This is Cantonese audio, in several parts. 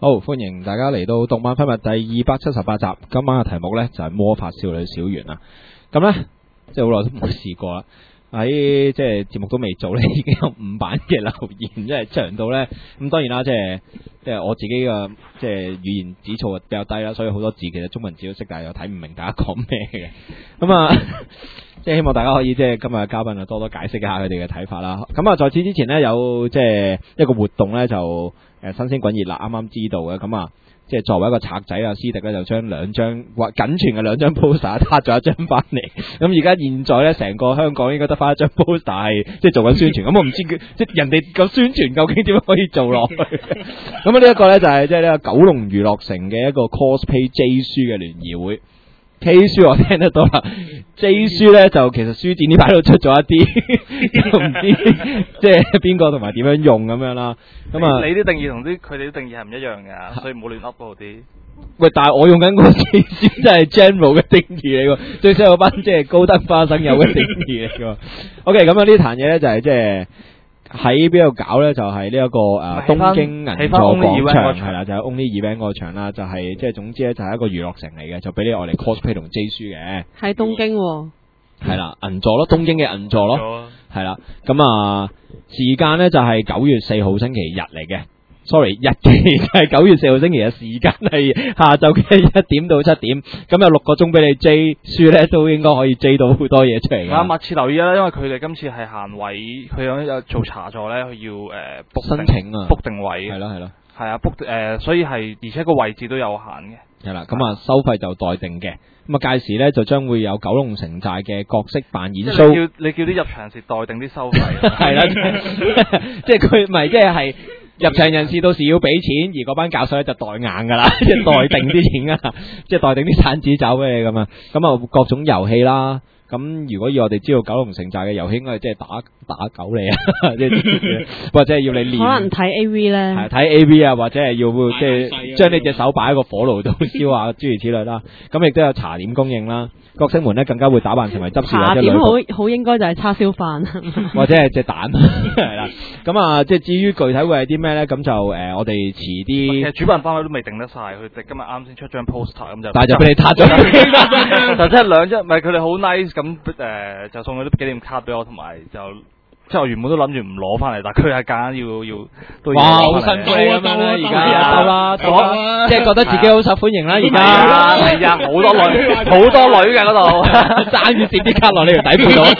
好，歡迎大家嚟到動漫分物第278集。今晚嘅題目呢，就係魔法少女小圓啦。咁呢，即係好耐都冇試過啦。喺即係節目都未做呢，已經有5版嘅留言，即係長到呢。咁當然啦，即係我自己嘅即係語言指數比較低啦，所以好多字其實中文字都識，但係又睇唔明大家講咩嘅。咁啊，即係希望大家可以即係今日嘅嘉賓啊多多解釋一下佢哋嘅睇法啦。咁啊，在此之前呢，有即係一個活動呢，就新鮮滾熱辣，啱啱知道嘅。咁啊，即係作為一個賊仔啊，斯迪咧就將2張或僅存嘅2張 poster 撻咗一張翻嚟。咁而家現在咧，成個香港應該得翻一張 poster 係即係做緊宣傳。咁我唔知即係人哋個宣傳究竟點樣可以做落去。咁啊，呢一個咧就係即係呢個九龍娛樂城嘅一個 cosplay J 書嘅聯誼會。K 書我聽得到啦，J 書咧就其實書展呢排都出咗一啲，都唔知即係邊個同埋點樣用咁樣啦。咁啊， 你啲定義同佢哋啲定義係唔一樣㗎，所以唔好亂噏嗰啲。 喂，但係我用緊嗰個 J 書真係 general 嘅定義嚟喎，最少有班即係高登花生友嘅定義嚟㗎。OK， 咁啊呢壇嘢咧就係即係喺邊度搞咧？就係呢一個東京銀座廣場係啦，就係 Only Event 嗰個場啦，就係即係總之咧就係一個娛樂城嚟嘅，就俾你我嚟 cosplay 同 J 書嘅。 喺東京喎。 係啦，銀座咯，東京嘅銀座咯，係啦。咁啊，時間咧就係9月4號星期日嚟嘅。Sorry， 日期就係9月4號星期日，時間係下晝嘅1點到7點。咁有6個鐘俾你 J 書咧，都應該可以 J 到好多嘢出嚟㗎。 密切留意啦，因為佢哋今次係限位，佢有做茶座咧，佢要book 申請啊 book 定位。係咯。 係啊 book 所以係而且個位置都有限嘅。 係啦，咁啊收費就待定嘅。咁啊屆時咧就將會有九龍城寨嘅角色扮演 show。 你叫啲入場時待定啲收費。 係啦，即係佢唔係即係入場人士到時要俾錢，而嗰班教授咧就代硬㗎啦，即係待定啲錢啊，即係待定啲散紙走俾你咁啊。咁啊各種遊戲啦。咁如果要我哋知道九龍城寨嘅遊戲，應該係即係打狗你啊，即係或者係要你練。 可能睇 A.V. 咧。係睇 A.V. 啊，或者係要即係將你隻手擺喺個火爐度燒下，諸如此類啦。咁亦都有茶點供應啦。角色們咧更加會打扮成為執事或者女僕。 茶點好應該就係叉燒飯， 或者係隻蛋係啦。咁啊，即係至於具體會係啲咩咧？咁就我哋遲啲。 其實主辦單位都未定得晒，佢哋今日啱先出張 poster 咁就。 但係就俾你撻咗。 就即係2張，唔係佢哋好 nice 咁就送咗啲紀念卡俾我，同埋就即係我原本都諗住唔攞翻嚟，但係佢係夾硬要都要。哇！好辛苦咁樣啦，而家收啦， 即係覺得自己好受歡迎啦，而家係啊，好多女嘅嗰度， 爭住攝啲卡落你條底褲度。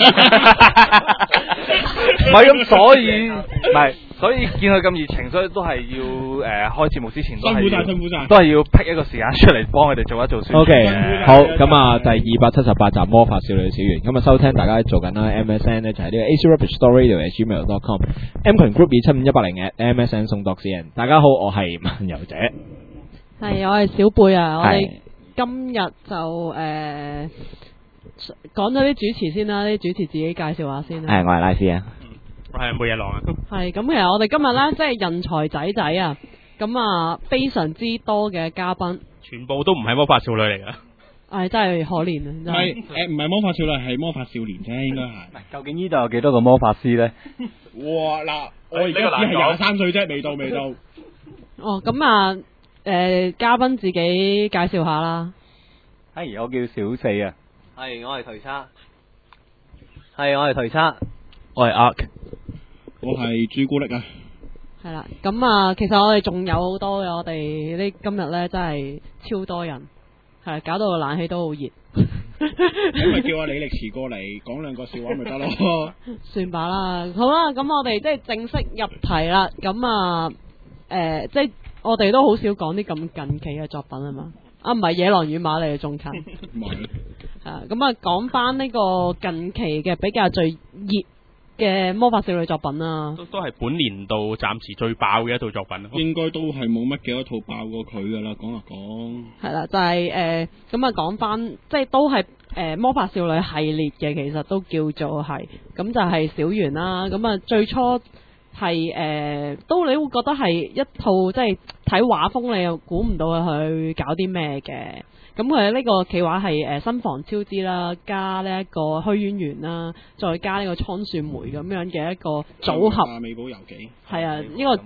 唔係咁，所以見佢咁熱情，所以都係要開節目之前都係辛苦晒，都係要闢一個時間出嚟幫佢哋做一做宣傳。 OK， 好，咁啊，第278集魔法少女小圓，咁啊收聽大家做緊啦 MSN 咧就係呢個 acrubbichstoryradio@gmail.com，M 群 group 27180@msn 送 .cn。大家好，我係漫遊者。 係，我係小貝啊。我哋今日就講咗啲主持先啦，啲主持自己介紹下先啦。 係，我係拉斯啊。 我係每日狼啊。 係咁，其實我哋今日咧，即係人才仔仔啊，咁啊非常之多嘅嘉賓， 全部都唔係魔法少女嚟噶。 係真係可憐啊！ 係唔係魔法少女，係魔法少年啫，應該係。 究竟呢度有幾多個魔法師咧？ 哇！嗱，我而家只係23歲啫，未到。 哦，咁啊，嘉賓自己介紹下啦。 我叫小四啊。 係，我係頹叉。係，我係頹叉。 我係 Ark。 我係朱古力啊。 係啦，咁啊，其實我哋仲有好多嘅，我哋呢今日咧真係超多人，係搞到個冷氣都好熱。 咁咪叫阿李力持過嚟講2個笑話咪得咯。 算吧啦，好啦，咁我哋即係正式入題啦。咁啊，即係我哋都好少講啲咁近期嘅作品啊嘛。啊，唔係野狼與馬嚟嘅仲近。唔係。咁啊，講翻呢個近期嘅比較最熱嘅魔法少女作品啦， 都係本年度暫時最爆嘅一套作品。 應該都係冇乜幾多套爆過佢噶啦，講。 係啦，就係咁啊，講翻即係都係魔法少女系列嘅，其實都叫做係，咁就係小圓啦。咁啊，最初係都你會覺得係一套即係睇畫風你又估唔到佢搞啲咩嘅。咁佢呢個企劃係新房超之啦，加呢一個虛淵玄啦，再加呢個倉樹梅咁樣嘅一個組合。 美寶遊記。 係啊，呢個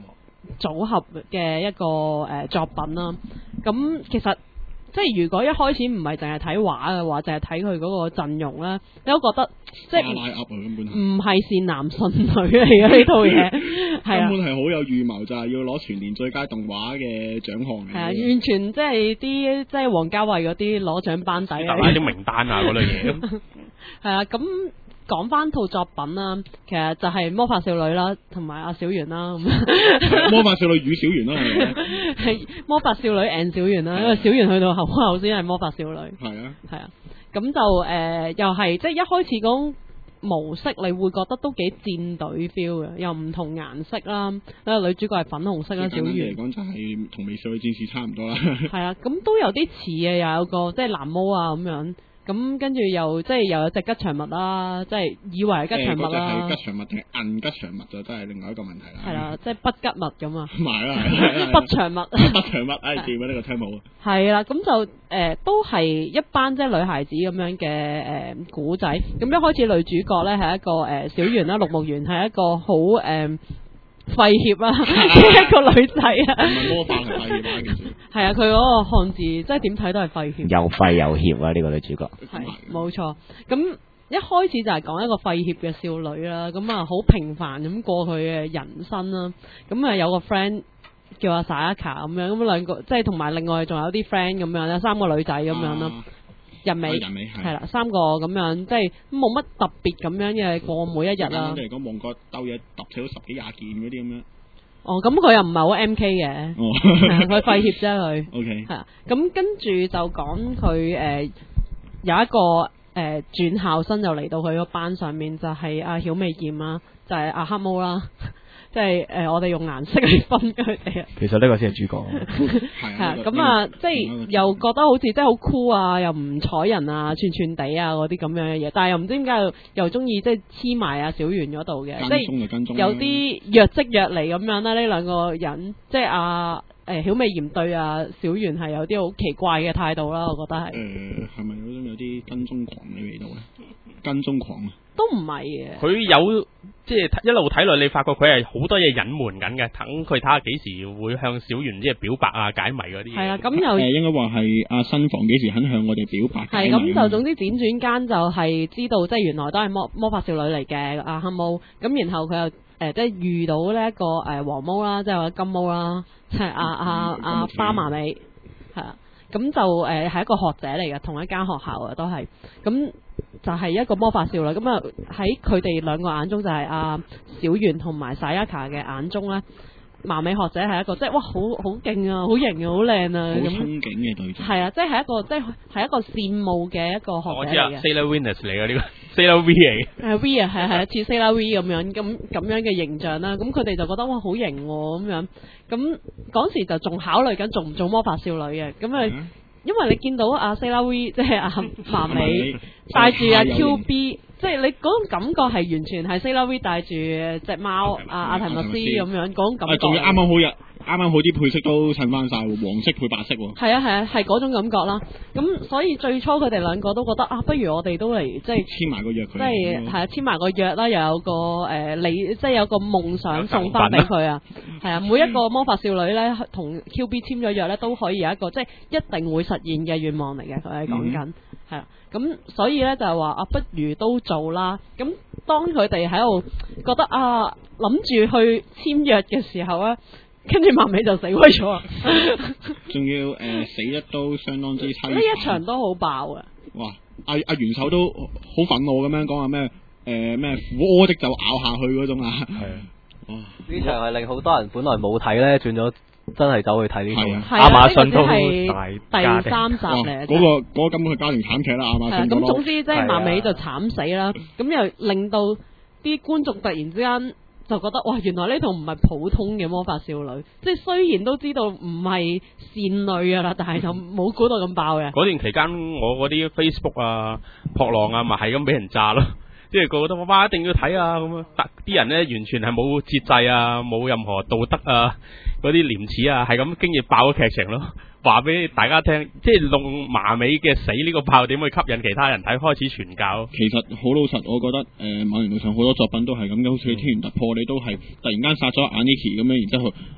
組合嘅一個作品啦。咁其實即係如果一開始唔係淨係睇畫嘅話，淨係睇佢嗰個陣容咧，你都覺得即係唔係善男信女嚟嘅呢套嘢，係啊， 根本係好有預謀，就係要攞全年最佳動畫嘅獎項嘅。 係啊，完全即係啲即係王家衛嗰啲攞獎班底啊， 啲名單啊嗰類嘢。 係啊，咁。講翻套作品啦，其實就係魔法少女啦，同埋阿小圓啦。 魔法少女與小圓啦， 係魔法少女 and 小圓啦，因為小圓去到後先係魔法少女。 係啊， 係啊，咁就又係即係一開始嗰模式，你會覺得都幾戰隊 feel 嘅，又唔同顏色啦。女主角係粉紅色啦，小圓嚟講就係同美少女戰士差唔多啦。 係啊，咁都有啲似嘅，又有個即係藍毛啊咁樣。咁跟住又即係又有隻吉祥物啦，即係以為係吉祥物啦。 嗰隻係吉祥物定係銀吉祥物就真係另外一個問題啦。 係啦，即係不吉物咁啊。 係啦， 不祥物。 不祥物，掂啊！呢個聽冇。係啦，咁就都係一班即係女孩子咁樣嘅古仔。咁一開始女主角咧係一個小圓啦，綠木園係一個好廢協啦，一個女仔啊。唔係魔法係廢協啊，其實。係啊，佢嗰個漢字即係點睇都係廢協。 又廢又協啊！呢個女主角。 係，冇錯。咁一開始就係講一個廢協嘅少女啦，咁啊好平凡咁過佢嘅人生啦。咁啊有個 friend 叫阿 Sayaka 咁樣，咁兩個即係同埋另外仲有啲 friend 咁樣咧，三個女仔咁樣啦。日美係啦，三個咁樣，即係冇乜特別咁樣嘅過每一日啦。 嚟講，旺角兜嘢揼死到10幾20件嗰啲咁樣。 哦，咁佢又唔係好 MK 嘅，佢廢協啫佢。OK。係啊，咁跟住就講佢有一個轉校生就嚟到佢個班上面，就係阿曉美劍啦，就係阿黑毛啦。即係我哋用顏色嚟分佢哋啊。 其實呢個先係主角。 係啊，咁啊，即係又覺得好似即係好酷啊，又唔睬人啊，串串地啊嗰啲咁樣嘅嘢，但係又唔知點解又中意即係黐埋阿小圓嗰度嘅，即係有啲若即若離咁樣啦。呢兩個人即係阿曉美妍對阿小圓係有啲好奇怪嘅態度啦，我覺得係。 係咪嗰種有啲跟蹤狂嘅味道咧？跟蹤狂啊？ 都唔係嘅。 佢有即係一路睇落，你發覺佢係好多嘢隱瞞緊嘅，等佢睇下幾時會向小圓即係表白啊、解謎嗰啲嘢。係啊，咁又應該話係阿新房幾時肯向我哋表白？ 係咁就總之輾轉間就係知道，即係原來都係魔法少女嚟嘅阿黑毛。咁然後佢又即係遇到呢一個黃毛啦，即係話金毛啦，即係阿花麻美係啊。咁就係一個學者嚟嘅，同一間學校嘅都係咁。就係一個魔法少女，咁啊喺佢哋兩個眼中就係阿小圓同埋 Sayaka 嘅眼中咧，麻美學者係一個即係哇好勁啊，好型啊，好靚啊，咁憧憬嘅對象係啊，即係一個即係一個羨慕嘅一個學者嚟嘅。 Sailor Venus 嚟嘅呢個 Sailor V 嚟嘅。 V 啊，係似 Sailor V 咁樣嘅形象啦。咁佢哋就覺得哇好型咁樣，咁嗰時就仲考慮緊做唔做魔法少女嘅，咁啊。因為你見到阿 Sailor V 即係阿麻美帶住阿 QB，即係你嗰種感覺係完全係 Sailor V 帶住隻貓阿提密斯咁樣嗰種感覺。 仲要啱啱好啲配色都襯翻晒，黃色配白色喎。係啊，係嗰種感覺啦。咁所以最初佢哋兩個都覺得不如我哋都嚟即係簽埋個約佢。即係簽埋個約啦，又有個即係有個夢想送翻俾佢啊。係啊，每一個魔法少女咧同 QB 簽咗約咧，都可以有一個即係一定會實現嘅願望嚟嘅。佢係講緊係啦。咁所以咧就係話不如都做啦。咁當佢哋喺度覺得諗住去簽約嘅時候咧。跟住慢尾就死鬼咗啊！ 仲要死得都相當之凄慘。 呢一場都好爆啊！ 哇！阿元首都好憤怒咁樣講話咩咩虎屙的就咬下去嗰種啊！係啊！哇！ 呢場係令好多人本來冇睇咧，轉咗真係走去睇呢套。 亞馬遜都大第3集嚟。 嗰個根本係家庭慘劇啦！亞馬遜咁總之即係慢尾就慘死啦！咁又令到啲觀眾突然之間。就覺得哇，原來呢套唔係普通嘅魔法少女，即係雖然都知道唔係善女啊啦，但係就冇估到咁爆嘅。 嗰段期間，我嗰啲 Facebook 啊、撲浪啊，咪係咁俾人炸咯，即係個個都哇一定要睇啊咁啊！啲人咧完全係冇節制啊，冇任何道德啊，嗰啲廉恥啊，係咁經已爆咗劇情咯。話俾大家聽，即係用麻美嘅死呢個爆點去吸引其他人睇，開始傳教。 其實好老實，我覺得某程度上好多作品都係咁嘅，好似《天元突破》你都係突然間殺咗Aniki咁樣，然之後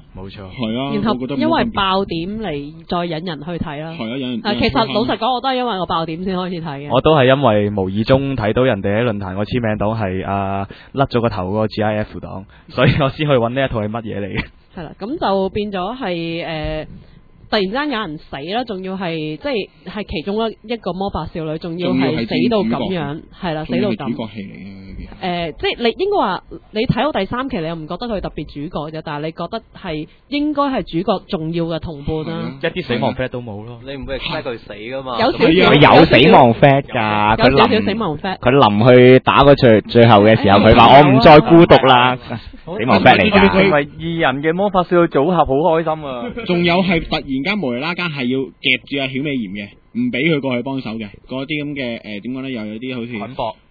冇錯。 係啊， 然後我覺得因為爆點嚟再引人去睇啦。 係啊，引人。 其實老實講，我都係因為個爆點先開始睇嘅。 我都係因為無意中睇到人哋喺論壇個簽名檔係甩咗個頭嗰個 GIF 檔，所以我先去揾呢一套係乜嘢嚟嘅。 係啦，咁就變咗係突然間有人死啦，仲要係即係其中一個魔法少女，仲要係死到咁樣，係啦，死到咁。主角戲嚟嘅即係你應該話你睇到第3期，你又唔覺得佢特別主角啫，但係你覺得係應該係主角重要嘅同伴啦。 一啲死亡 flag 都冇咯，你唔會 expect 佢死噶嘛？ 有死亡 flag 㗎，佢有少少死亡 flag。 佢臨去打個最後嘅時候，佢話我唔再孤獨啦，死亡 flag 嚟㗎。 成為二人嘅魔法少女組合好開心啊！ 仲有係突然間無啦啦係要夾住阿曉美妍嘅，唔俾佢過去幫手嘅，嗰啲咁嘅點講咧，又有啲好似捆綁。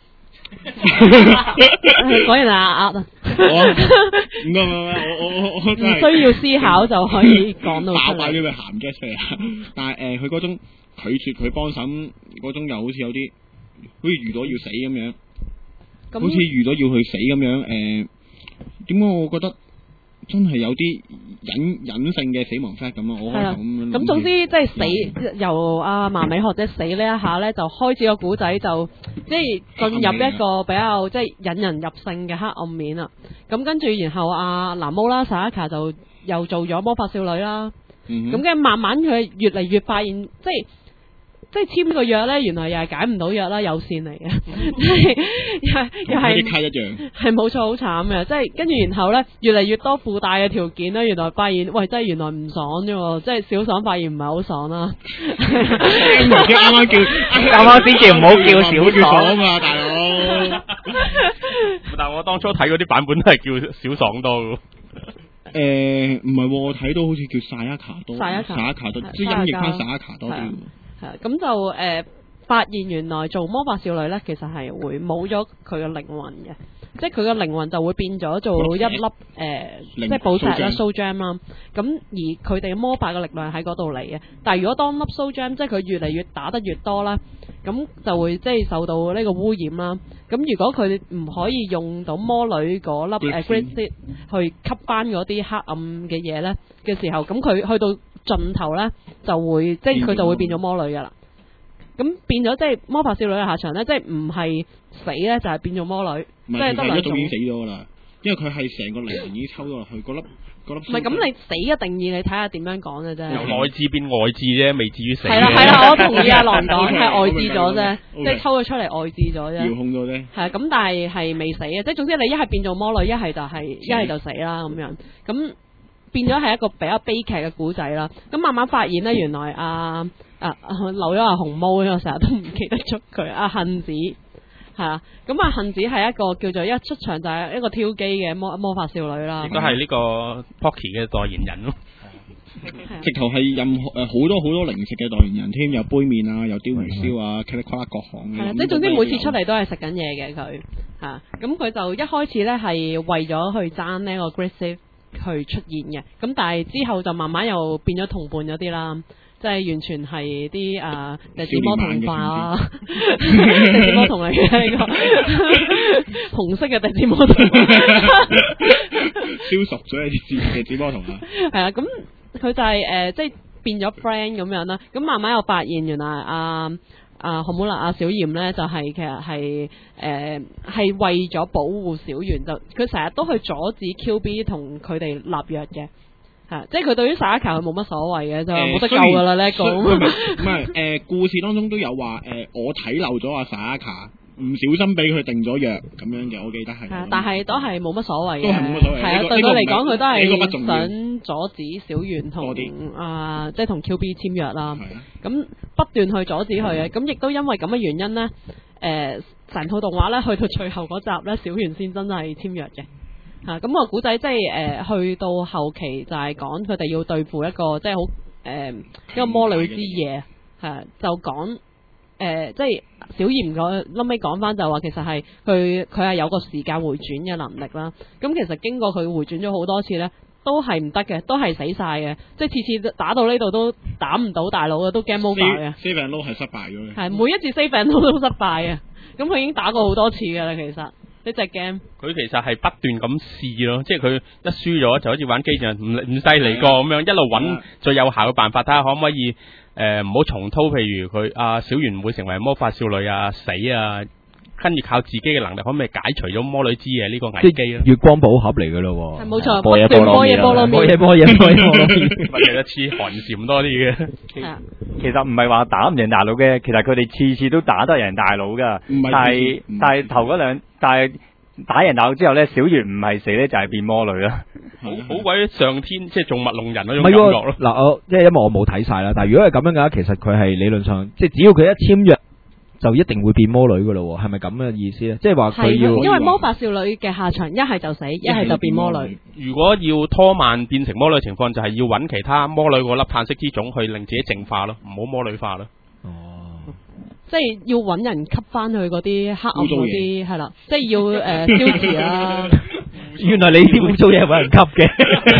果然係阿唔需要思考就可以講到出嚟。 爆啲咩鹹嘅出嚟啊！但係佢嗰種拒絕佢幫手嗰種，又好似有啲好似遇到要死咁樣，好似遇到要去死咁樣。點解我覺得真係有啲隱性嘅死亡 flag 咁啊！我開頭咁總之即係死由阿麻美學姐死呢一下咧，就開始個古仔就即係進入一個比較即係引人入勝嘅黑暗面啦。咁跟住然後阿藍毛啦 Sayaka 就又做咗魔法少女啦。咁跟住慢慢佢越嚟越發現即係簽個約咧，原來又係解唔到約啦，有線嚟嘅，又係卡一樣， 係冇錯，好慘嘅。即係跟住然後咧，越嚟越多附帶嘅條件咧，原來發現喂，真係原來唔爽啫喎，即係小爽發現唔係好爽啦。 啱啱先叫唔好叫小爽啊嘛，大佬。 但係我當初睇嗰啲版本都係叫小爽多嘅。 唔係，我睇到好似叫薩雅卡多，即係音譯翻薩雅卡多啲。 係咁就發現原來做魔法少女咧，其實係會冇咗佢嘅靈魂嘅，即係佢嘅靈魂就會變咗做一粒即係寶石啦 soul gem 啦。咁而佢哋嘅魔法嘅力量喺嗰度嚟嘅。但係如果當粒 soul gem 即係佢越嚟越打得越多啦，咁就會即係受到呢個污染啦。咁如果佢唔可以用到魔女嗰粒great seed 去吸翻嗰啲黑暗嘅嘢咧嘅時候，咁佢去到盡頭咧就會即係佢就會變咗魔女噶啦。咁變咗即係魔法少女嘅下場咧，即係唔係死咧就係變咗魔女，即係得兩種。 已經死咗噶啦，因為佢係成個靈魂已經抽咗落去嗰粒。 唔係咁，你死嘅定義你睇下點樣講嘅啫。 由內置變外置啫，未至於死。 係啦，我同意阿郎講係外置咗啫，即係抽咗出嚟外置咗啫。 遙控咗啫。 係咁，但係未死嘅，即係總之你一係變做魔女，一係就死啦咁樣。咁變咗係一個比較悲劇嘅古仔啦。咁慢慢發現咧，原來漏咗阿紅毛，我成日都唔記得咗佢。阿杏子係啊，咁阿杏子係一個叫做一出場就係一個挑機嘅魔法少女啦。 亦都係呢個 Pocky 嘅代言人咯。 直頭係任何好多零食嘅代言人添，有杯麵啊，有鯛魚燒啊，噼里啪啦各行嘅。 即係總之每次出嚟都係食緊嘢嘅佢嚇。咁佢就一開始咧係為咗去爭呢個 Great Save 去出現嘅，咁但係之後就慢慢又變咗同伴咗啲啦。即係完全係啲日子魔童化啊！日子魔童嚟嘅呢個紅色嘅日子魔童， 燒熟咗嘅日子魔童啊！ 係啊，咁佢就係即係變咗 friend 咁樣啦。咁慢慢又發現原來何姆勒阿小嚴咧就係其實係為咗保護小圓，就佢成日都去阻止 QB 同佢哋立約嘅。即係佢對於薩卡佢冇乜所謂嘅，就冇得救噶啦呢一個。唔係故事當中都有話我睇漏咗阿薩卡，唔小心俾佢定咗約咁樣嘅，我記得係。 但係都係冇乜所謂嘅。 都係冇乜所謂。 係啊，對佢嚟講，佢都係想阻止小圓同即係同 QB 簽約啦。咁不斷去阻止佢嘅，咁亦都因為咁嘅原因咧，成套動畫咧去到最後嗰集咧，小圓先真係簽約嘅。咁個古仔即係去到後期就係講佢哋要對付一個即係好一個魔女之夜，就講即係小嚴後尾講翻就話其實係佢係有個時間回轉嘅能力啦。咁其實經過佢回轉咗好多次咧，都係唔得嘅，都係死晒嘅，即係次次打到呢度都打唔到大佬嘅，都 game over 嘅。 Save and load 係失敗咗嘅。 係每一次 save and load 都失敗嘅，咁佢已經打過好多次㗎啦，其實。 呢隻 game。 佢其實係不斷咁試咯，即係佢一輸咗就好似玩機戰唔犀利過咁樣，一路揾最有效嘅辦法，睇下可唔可以唔好重蹈，譬如佢小圓會成為魔法少女啊死啊，跟住靠自己嘅能力可唔可以解除咗魔女之夜呢個危機咧？ 月光寶盒嚟噶咯， 係冇錯， 波嘢波嘢菠蘿麵， 波嘢菠蘿麵， 咪其實似寒蟬多啲嘅。 其實唔係話打唔贏大佬嘅，其實佢哋次次都打得贏大佬噶，但係頭嗰兩，但係打贏大佬之後咧，小圓唔係死咧就係變魔女啦， 好鬼上天即係縱物弄人嗰種唔係感覺咯。 嗱，我即係因為我冇睇晒啦，但係如果係咁樣嘅話，其實佢係理論上即係只要佢一簽約，就一定會變魔女噶咯，係咪咁嘅意思咧？即係話佢要， 因為魔法少女嘅下場一係就死，一係就變魔女。 如果要拖慢變成魔女情況，就係要揾其他魔女嗰粒碳色之種去令自己淨化咯，唔好魔女化咯。 即係要揾人吸翻去嗰啲黑暗嗰啲係啦，即係要消磁啊。 原來你啲污糟嘢揾人吸嘅。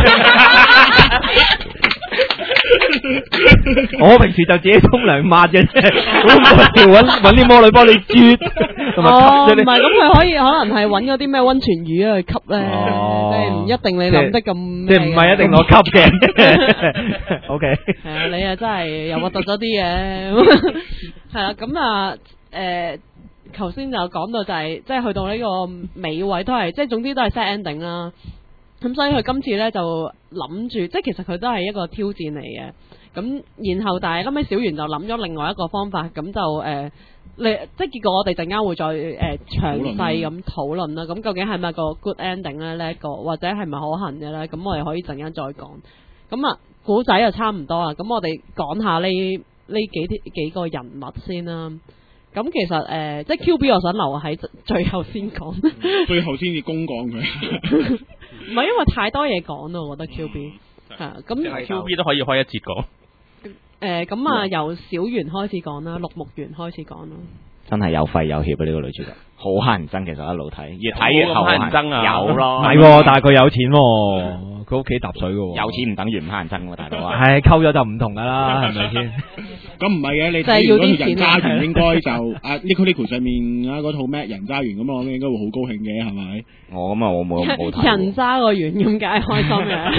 我平時就自己沖涼抹嘅啫，揾啲魔女幫你啜，同埋吸咗你。 唔係咁，佢可能係揾嗰啲咩溫泉魚去吸咧，即係唔一定你諗得咁。 即係唔係一定攞吸嘅。O K。 係啊，你啊真係又核突咗啲嘅。係啦，咁啊頭先就講到就係即係去到呢個尾位都係，即係總之都係 sad ending 啦。咁所以佢今次咧就諗住，即係其實佢都係一個挑戰嚟嘅。咁然後但係後尾小圓就諗咗另外一個方法，咁就即係結果我哋陣間會再詳細咁討論啦。咁究竟係咪個 good ending 咧？呢一個或者係咪可行嘅咧？咁我哋可以陣間再講。咁啊，古仔就差唔多啦。咁我哋講下呢幾個人物先啦。咁其實即係 QB 我想留喺最後先講， 最後先至公講佢。 唔係因為太多嘢講咯，我覺得 QB 係咁 QB 都可以開一節講。 咁啊，由小圓開始講啦，綠木園開始講啦。 真係有肺有血啊！呢個女主角好乞人憎，其實一路睇，越睇越後乞人憎啊！ 有咯， 唔係，但係佢有錢喎，佢屋企搭水嘅喎。 有錢唔等於唔乞人憎喎，大佬啊！ 係溝咗就唔同噶啦，係咪先？ 咁唔係嘅，你睇完嗰套人渣園應該就Nico 上面嗰套咩人渣園咁，我應該會好高興嘅，係咪？ 我咁啊，我冇睇。 人渣個園咁解開心嘅，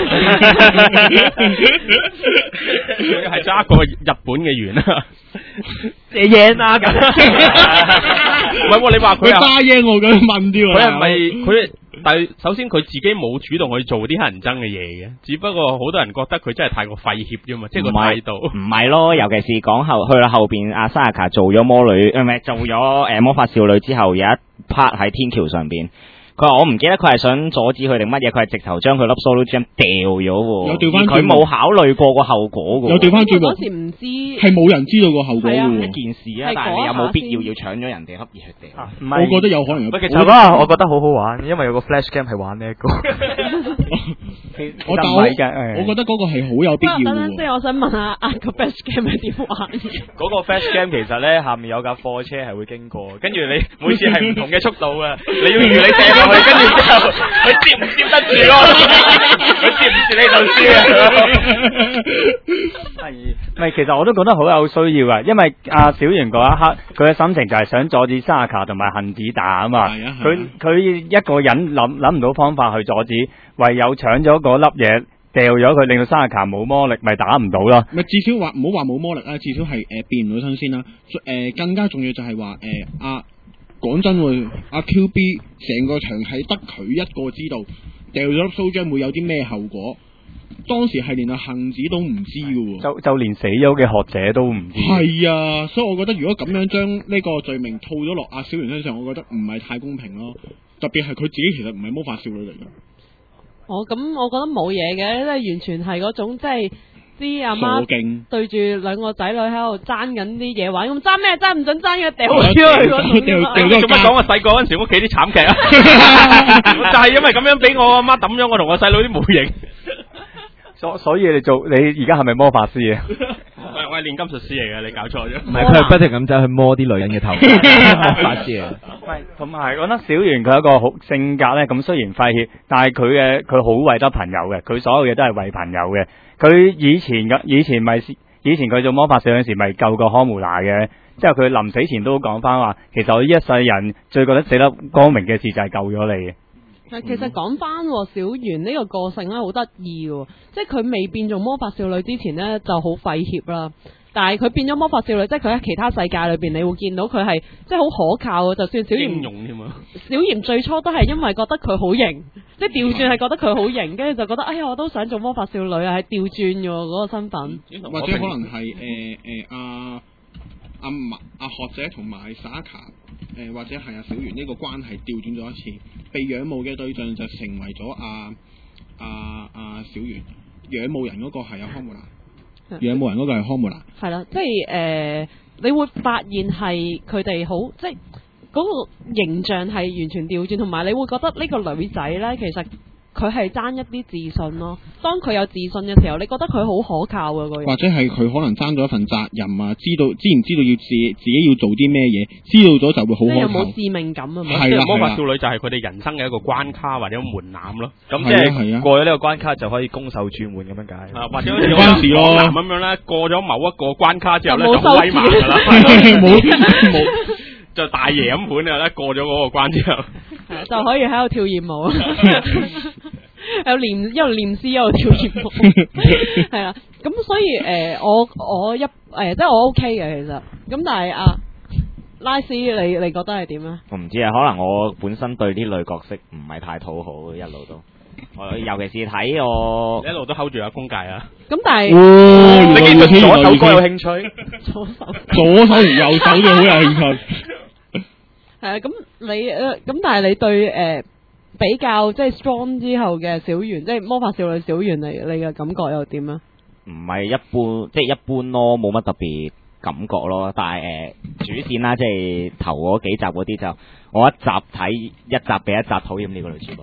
佢係揸個日本嘅園啊！ 謝贏啊！咁唔係喎，你話佢揸贏我咁問啲喎。 佢係咪佢？但係首先佢自己冇主動去做啲乞人憎嘅嘢嘅，只不過好多人覺得佢真係太過廢協啫嘛，即係個態度。 唔係咯，尤其是講去到後邊，阿沙亞卡做咗魔女，唔係做咗魔法少女之後，有一 part 喺天橋上邊。佢話我唔記得佢係想阻止佢定乜嘢，佢係直頭將佢粒 Solo Gem 掉咗喎。佢冇考慮過個後果嘅。 有調翻轉喎。 嗰時唔知係冇人知道個後果嘅一件事啊，但係你有冇必要搶咗人哋粒熱血掉？ 我覺得有可能有。 其實嗰我覺得好好玩，因為有個 Flash Game 係玩呢一個。 我覺得嗰個係好有必要嘅。 等等先，我想問下個 Flash Game 係點玩？ 嗰個 Flash Game 其實咧下面有架貨車係會經過，跟住你每次係唔同嘅速度嘅，你要預你射落去，跟住之後佢接唔接得住咯？佢接唔住你就輸啊！係，咪其實我都覺得好有需要啊，因為阿小圓嗰一刻佢嘅心情就係想阻止沙卡同埋杏子打啊嘛。佢一個人諗唔到方法去阻止，唯有搶咗嗰粒嘢掉咗佢，令到沙卡冇魔力，咪打唔到咯。 咪至少話唔好話冇魔力啊，至少係變唔到身先啦。更加重要就係話講真喎，阿 QB 成個場係得佢一個知道掉咗粒蘇張會有啲咩後果，當時係連阿杏子都唔知嘅喎， 就連死咗嘅學者都唔知。 係啊，所以我覺得如果咁樣將呢個罪名套咗落阿小圓身上，我覺得唔係太公平咯。特別係佢自己其實唔係魔法少女嚟嘅。 咁我覺得冇嘢嘅，即係完全係嗰種即係。啲阿媽對住兩個仔女喺度爭緊啲嘢玩，咁爭咩爭唔准爭嘅掉出去嗰種。 做乜講我細個嗰陣時屋企啲慘劇啊？就係因為咁樣俾我阿媽抌咗我同我細佬啲模型。 所以你而家係咪魔法師啊？ 我係煉金術師嚟嘅，你搞錯咗。 唔係，佢係不停咁走去摸啲女人嘅頭髮，魔法師啊！ 同埋我覺得小圓佢一個好性格咧，咁雖然廢協，但係佢好為得朋友嘅，佢所有嘢都係為朋友嘅。佢以前佢做魔法少女嗰時咪救過康姆娜嘅， 之後佢臨死前都講翻話，其實我呢一世人最覺得死得光明嘅事就係救咗你嘅。 其實講翻小圓呢個個性咧，好得意喎，即係佢未變做魔法少女之前呢，就好廢怯啦。但係佢變咗魔法少女，即係佢喺其他世界裏邊，你會見到佢係即係好可靠嘅。就算小圓小圓最初都係因為覺得佢好型，即係調轉係覺得佢好型，跟住就覺得哎呀我都想做魔法少女啊，係調轉嘅嗰個身份。 或者可能係阿學姐同埋沙卡或者係阿小圓呢個關係調轉咗一次，被仰慕嘅對象就成為咗阿小圓，仰慕人嗰個係阿康姆娜。仰慕人嗰個係康姆娜， 係啦，即係你會發現係佢哋好，即係嗰個形象係完全調轉，同埋你會覺得呢個女仔呢，其實佢係爭一啲自信咯。當佢有自信嘅時候，你覺得佢好可靠嘅個人， 或者係佢可能爭咗一份責任啊，知唔知道要自己要做啲咩嘢，知道咗就會好可靠。 即係冇致命感啊嘛。 即係魔法少女就係佢哋人生嘅一個關卡或者門檻咯。 咁即係過咗呢個關卡就可以攻受轉換咁樣解。 或者好似關事咯咁樣咧，過咗某一個關卡之後咧就威猛㗎啦，冇就大爺咁盤啊！咧過咗嗰個關之後， 就可以喺度跳豔舞，一路念詩一路跳豔舞，係啦。咁所以我即係我 OK 嘅其實。咁但係拉斯你覺得係點咧？ 我唔知啊，可能我本身對呢類角色唔係太討好，一路都。尤其是睇我一路都 hold 住阿公界啊！ 咁但係， 你竟然對左手歌有興趣？ 左手同右手都好有興趣。 係啊，咁咁但係你對比較即係 strong 之後嘅小圓，即係魔法少女小圓，你嘅感覺又點啊？ 唔係一般，即係一般咯，冇乜特別感覺咯。但係主線啦，即係頭嗰幾集嗰啲就我一集睇一集比一集討厭呢個女主角。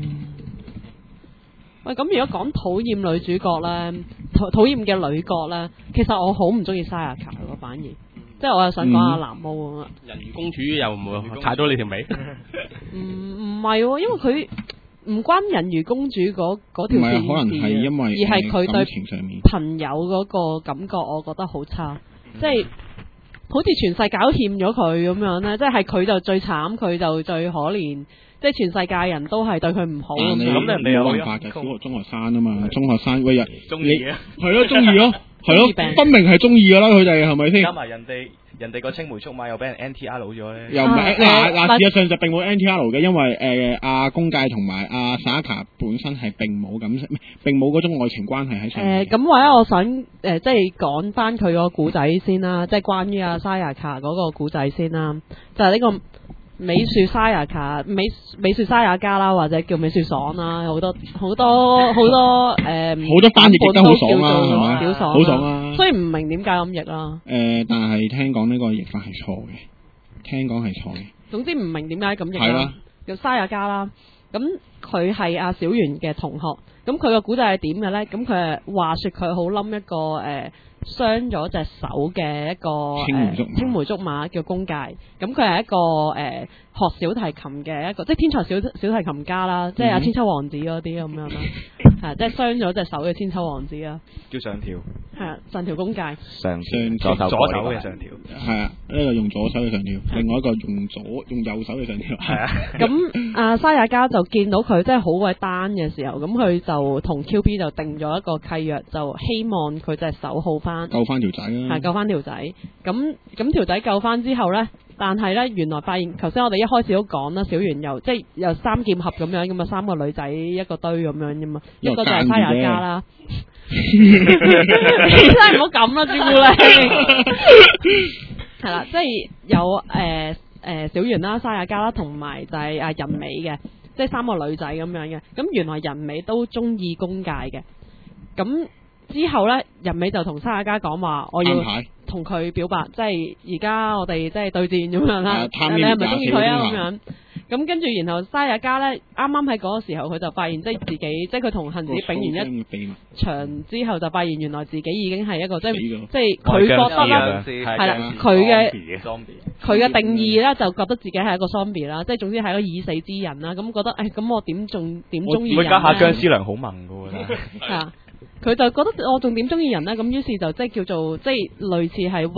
喂，咁如果講討厭女主角咧，討厭嘅女角咧，其實我好唔中意沙雅卡咯，反而，即係我又想講下藍毛咁啊。 人魚公主又唔會踩到你條尾。 唔係喎，因為佢唔關人魚公主嗰條線事， 可能係因為而係佢對情上面朋友嗰個感覺，我覺得好差，即係好似全世界都欠咗佢咁樣咧，即係佢就最慘，佢就最可憐。即係全世界人都係對佢唔好咁， 人哋有辦法嘅。小學中學生啊嘛，中學生喂日中意啊， 係咯中意咯，係咯，分明係中意噶啦，佢哋係咪先？ 加埋人哋個青梅竹馬又俾人 NTR 咗咧， 又唔係嗱，事實上就並冇 NTR 嘅，因為阿公介同埋阿沙卡本身係並冇咁，並冇嗰種愛情關係喺上面。 咁或者我想即係講翻佢個古仔先啦，即係關於阿沙雅卡嗰個古仔先啦，就係呢個。美樹沙雅卡、美樹沙雅加啦，或者叫美樹爽啦，好多好多翻譯亦都好爽啊，係咪？好爽啊！ 雖然唔明點解咁譯啦。 但係聽講呢個譯法係錯嘅，聽講係錯嘅。 總之唔明點解咁譯啦。叫沙雅加啦，咁佢係阿小圓嘅同學，咁佢個古仔係點嘅咧？咁佢係話說佢好冧一個傷咗隻手嘅一個青梅竹馬叫公介，咁佢係一個學小提琴嘅一個，即係天才小提琴家啦，即係阿千秋王子嗰啲咁樣啦，係即係傷咗隻手嘅千秋王子啊， 叫上條， 係啊，上條公介， 上左手嘅上條， 係啊，呢個用左手嘅上條，另外一個用右手嘅上條，係啊。 咁阿沙雅加就見到佢真係好鬼單嘅時候，咁佢就同 QB 就定咗一個契約，就希望佢隻手好翻， 救翻條仔啦， 係救翻條仔。咁條仔救翻之後咧，但係咧原來發現，頭先我哋一開始都講啦，小圓又三劍俠咁樣，咁啊三個女仔一個堆咁樣啫嘛，一個就係沙雅加啦。你真係唔好咁啦，朱古力。係啦，即係有小圓啦、沙雅加啦，同埋就係人美嘅，即係三個女仔咁樣嘅。咁原來人美都中意公介嘅。咁之後咧，人美就同沙雅加講話，我要同佢表白，即係而家我哋即係對戰咁樣啦。你係咪中意佢啊？咁樣。咁跟住，然後沙雅加咧，啱啱喺嗰個時候，佢就發現即係自己，即係佢同杏子炳完一場之後，就發現原來自己已經係一個即係佢覺得啦，係啦，佢嘅定義咧就覺得自己係一個 zombie 啦，即係總之係一個已死之人啦。咁覺得咁我點中意人咧？ 加下僵屍娘好萌㗎喎， 係啊，佢就覺得我仲點中意人咧？咁於是就即係叫做即係類似係為咗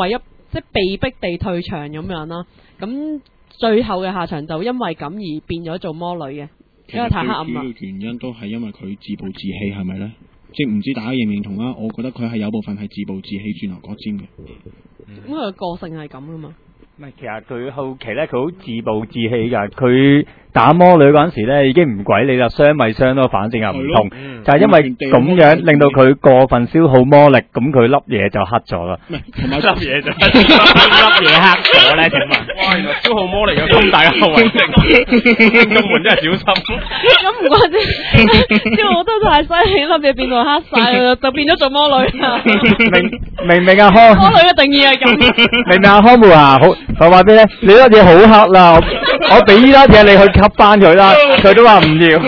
即係被逼地退場咁樣啦。咁最後嘅下場就因為咁而變咗做魔女嘅，因為太黑暗啦。 主要原因都係因為佢自暴自棄，係咪咧？即係唔知大家認唔認同啦？我覺得佢係有部分係自暴自棄轉牛角尖嘅。 咁佢個性係咁噶嘛？ 唔係，其實佢後期咧，佢好自暴自棄㗎。佢打魔女嗰陣時咧，已經唔鬼理啦，傷咪傷咯，反正又唔痛。就係因為咁樣令到佢過分消耗魔力，咁佢粒嘢就黑咗啦。 同埋粒嘢就粒嘢黑咗咧，請問？哇！原來消耗魔力有咁大嘅後遺症，金門真係小心。 咁唔怪之，消耗得太犀利，粒嘢變到黑晒，就變咗做魔女啦。 明明阿康， 魔女嘅定義係咁。 明明阿康妹啊，好，我話俾你，你粒嘢好黑啦，我俾呢粒嘢你去吸翻佢啦，佢都話唔要。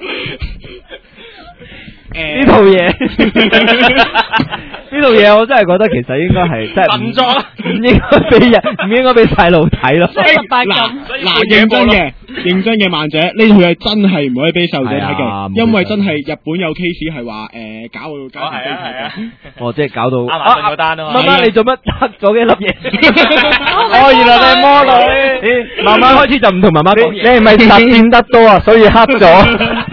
呢套嘢，呢套嘢我真係覺得其實應該係真係笨咗啦， 唔應該俾人，唔應該俾細路睇咯。 嗱，認真嘅漫者，呢套嘢真係唔可以俾細路仔睇嘅，因為真係日本有 case 係話搞到家庭悲劇嘅。 哦，即係搞到啱嗰單啊嘛。 媽媽，你做乜黑咗幾粒嘢？哦，原來你係魔女。慢慢開始就唔同媽媽講嘢。你係咪實踐得多啊？所以黑咗。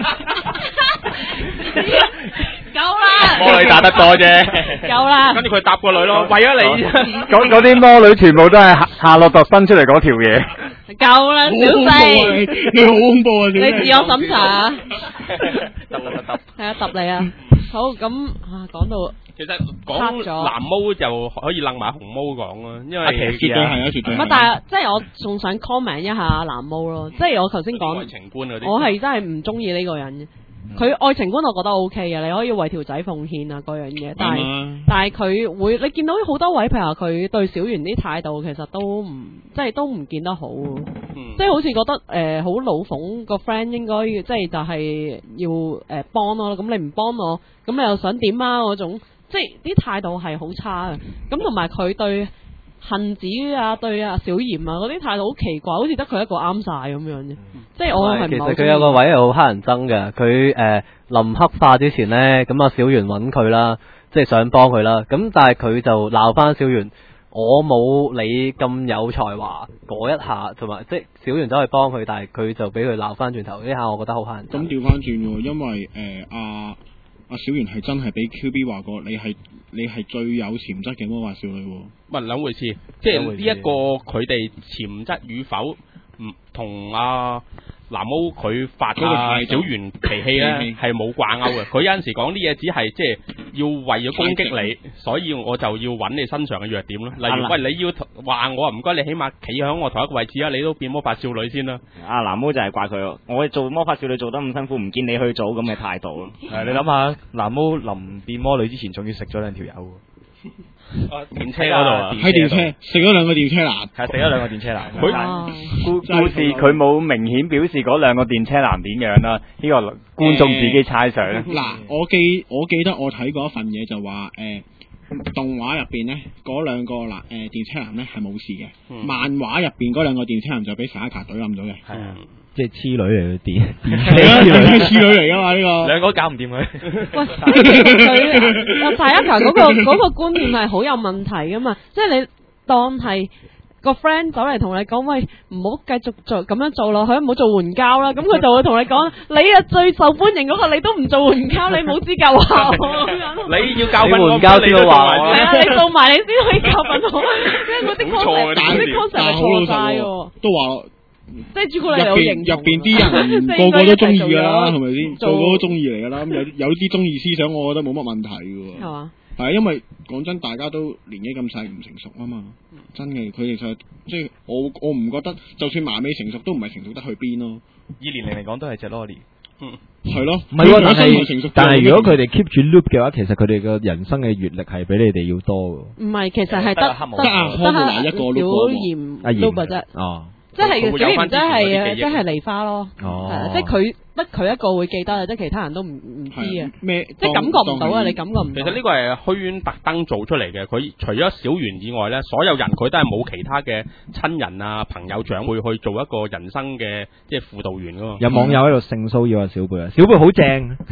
夠啦！ 魔女打得多啫， 夠啦！ 跟住佢搭個女咯，為咗你。 嗰啲魔女全部都係夏洛特伸出嚟嗰條嘢。 夠啦，小細， 你好恐怖啊！ 你自我審查啊！係啊，揼你啊！好咁啊，講到其實講藍毛就可以楞埋紅毛講啦，因為絕對係啊，絕對係。 但係即係我仲想 comment 一下藍毛咯，即係我頭先講愛情觀嗰啲， 我係真係唔中意呢個人嘅。佢愛情觀我覺得 O K 嘅，你可以為條仔奉獻啊嗰樣嘢，但係佢會你見到好多位，譬如話佢對小圓啲態度，其實都唔即係都唔見得好，即係好似覺得好老諷個 friend 應該即係就係要幫咯，咁你唔幫我，咁你又想點啊嗰種，即係啲態度係好差嘅，咁同埋佢對杏子啊對啊小嚴啊嗰啲態度好奇怪，好似得佢一個啱晒咁樣嘅，即係我係唔係好。 其實佢有個位係好乞人憎嘅，佢臨黑化之前呢，咁啊小圓揾佢啦，即係想幫佢啦，咁但係佢就鬧翻小圓，我冇你咁有才華嗰一下，同埋即係小圓走去幫佢，但係佢就俾佢鬧翻轉頭，呢下我覺得好乞人憎。 咁調翻轉喎，因為阿小圓係真係俾 QB 話過，你係最有潛質嘅魔法少女喎。 唔係兩回事，即係呢一個佢哋潛質與否，唔同阿藍毛佢發小圓脾氣咧係冇掛鈎嘅。佢有陣時講啲嘢只係即係要為咗攻擊你，所以我就要揾你身上嘅弱點咯。例如喂，你要話我唔該，你起碼企喺我同一個位置啊！你都變魔法少女先啦。 阿藍毛就係怪佢，我做魔法少女做得咁辛苦，唔見你去做咁嘅態度咯。 係你諗下，藍毛臨變魔女之前，仲要食咗2條友。 電車嗰度啊， 喺電車食咗2個電車男， 係食咗2個電車男。 故事佢冇明顯表示嗰2個電車男點樣啦，呢個觀眾自己猜想。 嗱，我記得我睇過一份嘢就話動畫入邊呢嗰2個電車男呢係冇事嘅，漫畫入邊嗰2個電車男就俾薩卡懟冧咗嘅。係啊。 即係痴女嚟嘅電， 係痴女嚟噶嘛呢個？ 兩個搞唔掂佢。 喂，佢大一強嗰個觀念係好有問題噶嘛？即係你當係個 friend 走嚟同你講，喂，唔好繼續做咁樣做落去，唔好做援交啦。咁佢就會同你講，你啊最受歡迎嗰個，你都唔做援交，你冇資格話我咁樣。 你要教訓我， 援交先都話我。 係啊，你做埋你先可以教訓我。即係嗰啲 concept，嗰啲 concept 係錯晒喎。 都話。 即係朱古力有型， 入邊啲人個個都中意噶啦，係咪先？個個都中意嚟噶啦。咁有啲中意思想，我覺得冇乜問題嘅。係嘛？係因為講真，大家都年紀咁細，唔成熟啊嘛。真嘅，佢哋就即係我唔覺得，就算麻美成熟，都唔係成熟得去邊咯。 以年齡嚟講，都係隻 Lolly。 係咯。 唔係，但係如果佢哋 keep 住 loop 嘅話，其實佢哋嘅人生嘅閱歷係比你哋要多嘅。 唔係，其實係得康慕一個 loop 嘅啫。哦。即係小嚴真係梨花咯，即係佢得佢一個會記得，即係其他人都唔知啊。咩？即係感覺唔到啊！你感覺唔到。 其實呢個係虛淵特登做出嚟嘅。佢除咗小圓以外咧，所有人佢都係冇其他嘅親人啊、朋友長輩去做一個人生嘅即係輔導員噶嘛。 有網友喺度性騷擾阿小貝啊，小貝好正。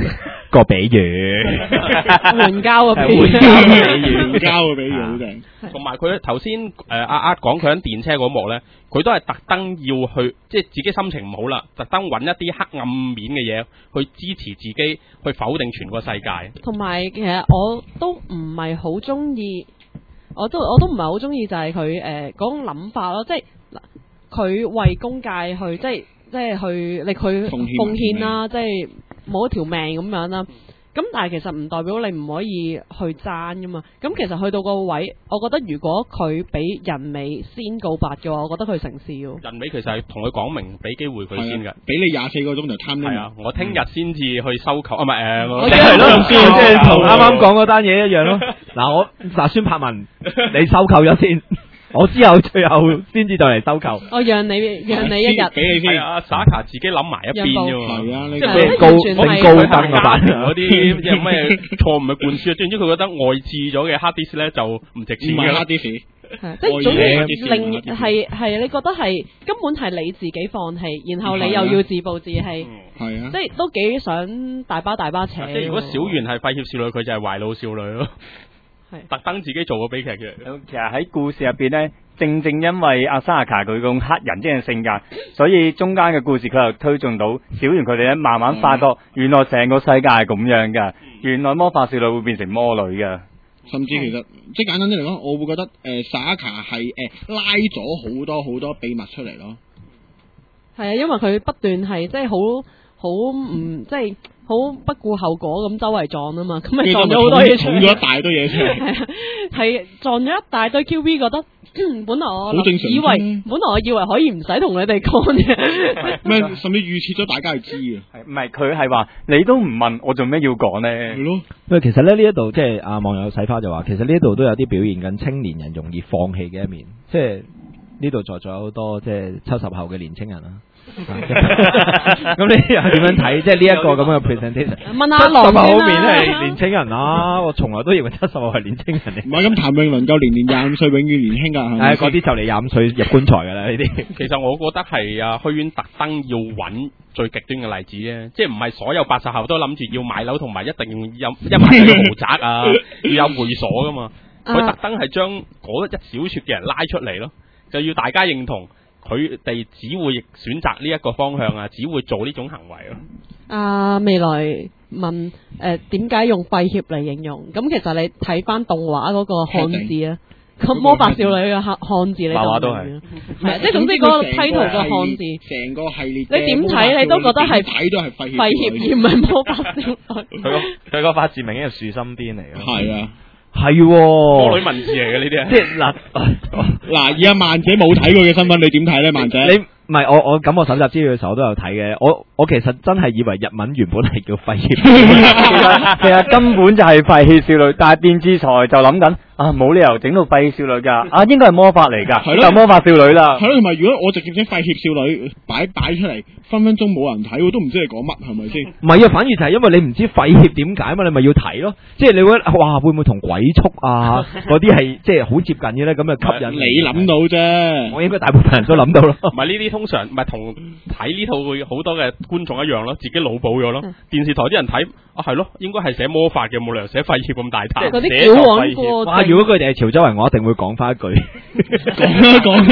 個比喻， 援交嘅比喻， 援交嘅比喻好正。 同埋佢頭先阿講佢喺電車嗰幕咧，佢都係特登要去，即係自己心情唔好啦，特登揾一啲黑暗面嘅嘢去支持自己，去否定全個世界。 同埋其實我都唔係好中意，我都唔係好中意就係佢嗰種諗法咯，即係佢為公界去即係去令佢奉獻啦，即係冇一條命咁樣啦。咁但係其實唔代表你唔可以去爭噶嘛。咁其實去到個位，我覺得如果佢俾人美先告白嘅話，我覺得佢成事喎。 人美其實係同佢講明，俾機會佢先㗎。 俾你24個鐘頭 time limit。係啊， 我聽日先至去收購，唔係我係咯，即係同啱啱講嗰單嘢一樣咯。嗱，孫柏文，你收購咗先。我之後最後先至再嚟收購。 我讓你一日， 俾你先。 阿薩卡自己諗埋一邊啫喎。 係啊， 即係高登嗰版嗰啲有咩錯誤嘅灌輸啊？總之佢覺得外置咗嘅 hard disk 咧就唔值錢嘅 hard disk。 即係總之令係你覺得係根本係你自己放棄，然後你又要自暴自棄。 係啊， 即係都幾想大巴扯。 即係如果小圓係廢協少女，佢就係壞腦少女咯。特登自己做個悲劇嘅。 其實喺故事入邊呢，正因為阿沙卡佢咁黑人精嘅性格，所以中間嘅故事佢又推進到小圓佢哋咧慢慢發覺，原來成個世界係咁樣㗎，原來魔法少女會變成魔女㗎。 甚至其實即係簡單啲嚟講，我會覺得沙卡係拉咗好多好多秘密出嚟咯。 係啊，因為佢不斷係即係好唔即係好不顧後果咁周圍撞啊嘛，咁咪撞咗好多嘢出嚟， 捅咗一大堆嘢出嚟。 係啊，係撞咗一大堆 QB， 覺得本來我以為可以唔使同你哋講嘅， 咩甚至預設咗大家係知嘅。 唔係佢係話你都唔問我做咩要講呢？ 係咯。 喂，其實咧呢一度即係阿網友洗花就話，其實呢一度都有啲表現緊青年人容易放棄嘅一面，即係呢度在座有好多即係70後嘅年青人啦。咁你又點樣睇？即係呢一個咁嘅 presentation。 問阿羅 70後面係年青人啦，我從來都認為70後係年青人嚟。 唔係咁，譚詠麟夠年25歲，永遠年輕㗎。 係嗰啲就嚟25歲入棺材㗎啦，呢啲。 其實我覺得係啊，虛淵特登要揾最極端嘅例子啫，即係唔係所有80後都諗住要買樓同埋一定要一萬嘅豪宅啊，要有會所㗎嘛。佢特登係將嗰一小撮嘅人拉出嚟咯，就要大家認同。佢哋只會選擇呢一個方向啊，只會做呢種行為咯。 未來問點解用廢協嚟形容？咁其實你睇翻動畫嗰個漢字啊，咁魔法少女嘅漢字你漫畫都係， 即係總之嗰個批圖個漢字， 成個系列你點睇你都覺得係睇都係廢協而唔係魔法少女。 佢個法字明顯係豎心邊嚟嘅。 係啊。 係魔女文字嚟嘅呢啲啊， 即係嗱， 以阿萬姐冇睇過嘅新聞，你點睇咧？萬姐， 你唔係我咁我搜集資料嘅時候我都有睇嘅，我其實真係以為日文原本係叫廢協， 其實根本就係廢協少女，但係電視台就諗緊冇理由整到廢協少女㗎，應該係魔法嚟㗎，就魔法少女啦。 係咯，同埋如果我直接整廢協少女擺出嚟，分分鐘冇人睇，我都唔知你講乜，係咪先？ 唔係啊，反而就係因為你唔知廢協點解嘛，你咪要睇咯。即係你會哇，會唔會同鬼畜啊嗰啲係即係好接近嘅咧？咁啊吸引你諗到啫， 我應該大部分人都諗到咯。 唔係呢啲通常唔係同睇呢套會好多嘅觀眾一樣咯，自己腦補咗咯。電視台啲人睇係咯，應該係寫魔法嘅，冇理由寫廢協咁大膽。 嗰啲矯枉過正。 哇！如果佢哋係潮州人，我一定會講翻一句。 講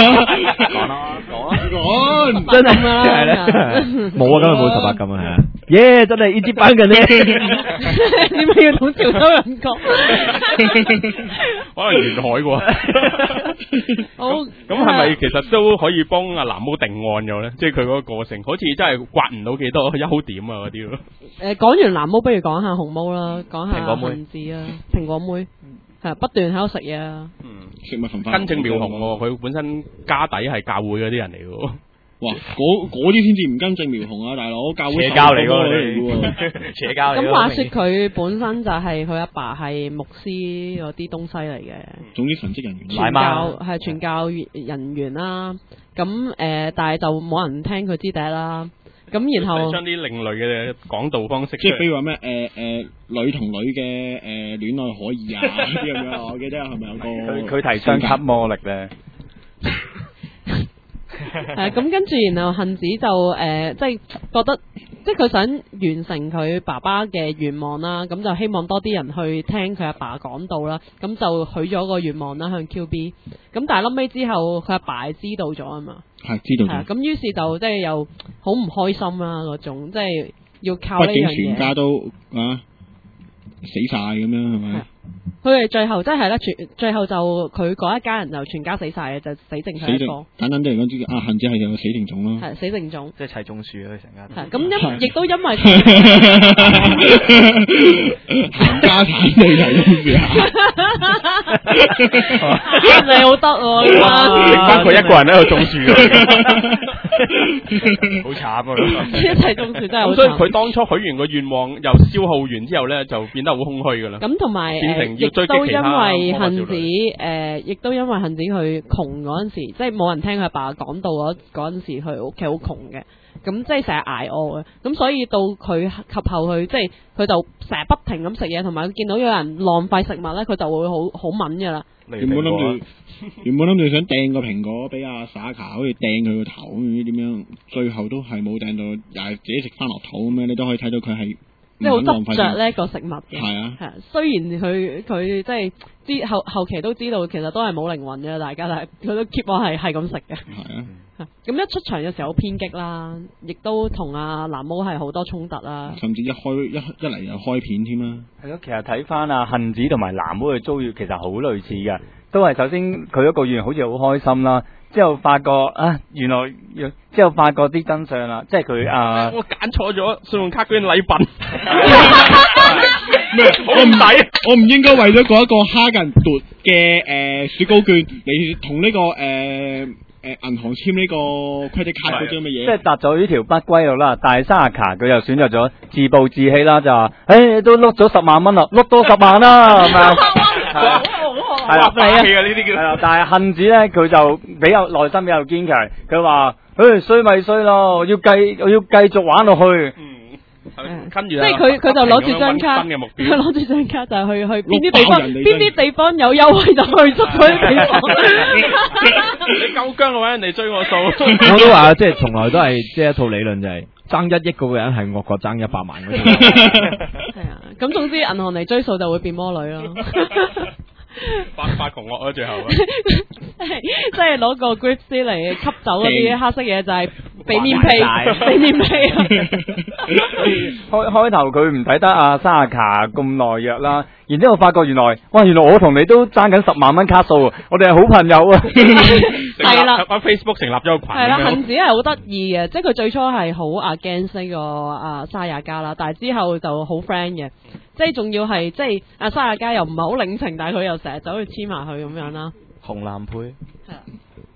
真係係咧，冇啊，今日冇18禁啊，係啊，耶！真係呢支班嘅呢， 點解要同潮州人講？ 可能沿海啩。好，咁係咪其實都可以幫阿藍毛定案咗咧？即係佢嗰個個性，好似真係刮唔到幾多優點啊嗰啲咯。 講完藍毛，不如講下紅毛啦，講下蘋果妹啊，蘋果妹。不斷喺度食嘢啊！ 食物焚化根正苗紅喎，佢本身家底係教會嗰啲人嚟嘅。 哇！嗰啲先至唔根正苗紅啊，大佬！教會邪教嚟嘅，邪教嚟。 咁話說佢本身就係佢阿爸係牧師嗰啲東西嚟嘅。 總之神職人員， 傳教人員啦。咁但係就冇人聽佢支笛啦。咁然後將啲另類嘅講道方式， 即係比如話咩女同女嘅戀愛可以啊啲咁樣，我記得係咪有個佢提倡吸魔力咧？ 咁跟住然後杏子就即係覺得即係佢想完成佢爸爸嘅願望啦，咁就希望多啲人去聽佢阿爸講道啦，咁就許咗個願望啦向 QB，咁但係臨尾之後佢阿爸係知道咗啊嘛， 係知道咗， 咁於是就即係又好唔開心啦嗰種，即係要靠呢畢竟樣嘢。 全家都死晒咁樣係咪？ 佢哋最後真係咧，最後就佢嗰一家人就全家死晒嘅，就死剩佢一個。 簡單啲嚟講，阿杏子係有個死定種咯。 係死定種， 即係砌種樹啊！佢成家。 係咁亦都因為冚家產地係種樹你好得喎， 剩翻佢一個人喺度種樹好慘啊！ 一齊種樹真係好慘。 所以佢當初許完個願望又消耗完之後咧，就變得好空虛噶啦。 咁同埋亦都因為杏子亦都因為杏子佢窮嗰陣時，即係冇人聽佢阿爸講道嗰陣時，佢屋企好窮嘅，咁即係成日捱餓嘅，咁所以到佢及後去即係佢就成日不停咁食嘢，同埋見到有人浪費食物咧，佢就會好敏㗎啦。 原本諗住想掟個蘋果俾阿沙卡，好似掟佢個頭，唔知點樣，最後都係冇掟到，又係自己食翻落肚咁樣，你都可以睇到佢係。 即係好執着呢個食物嘅， 係啊， 係雖然佢即係後期都知道其實都係冇靈魂嘅，大家但係佢都 keep 我係咁食嘅。係啊，咁一出場嘅時候好偏激啦，亦都同阿藍毛係好多衝突啦， 甚至一嚟又開片添啦。 係咯，其實睇翻阿杏子同埋藍毛嘅遭遇其實好類似嘅，都係首先佢一個願好似好開心啦。之後發覺原來之後發覺啲真相啦，即係佢我揀錯咗信用卡嗰啲禮品， 我唔抵，我唔應該為咗嗰一個哈根達嘅雪糕券嚟同呢個銀行簽呢個 credit card 嗰張乜嘢， 即係踏咗呢條不歸路啦。但係沙卡佢又選擇咗自暴自棄啦，就話都碌咗10萬蚊啦，碌多10萬啦，係咪？係啦， 霸氣啊呢啲叫。 係啦，但係杏子咧，佢就比較內心比較堅強，佢話：衰咪衰咯，我要繼續玩落去。 跟住即係佢就攞住張卡，佢攞住張卡就去邊啲地方有優惠就去足嗰啲地方。 你夠姜嘅話，人哋追我數。 我都話即係從來都係即係一套理論，就係爭1億嗰個人係惡過爭100萬嗰個。 係啊，咁總之銀行嚟追數就會變魔女咯。 發窮惡啊！最後即係攞個 grip 先嚟吸走嗰啲黑色嘢，就係俾面皮，俾面皮。 開頭佢唔睇得阿沙卡咁懦弱啦，然之後發覺原來我同你都爭緊10萬蚊卡數，我哋係好朋友啊！ 係啦， 喺 Facebook 成立咗個群。 係啦，杏子係好得意嘅，即係佢最初係好 against 呢個阿沙雅加啦，但係之後就好 friend 嘅。即係仲要係，即係阿沙亞加又唔係好領情，但係佢又成日走去黐埋佢咁樣啦。 紅藍配係啊。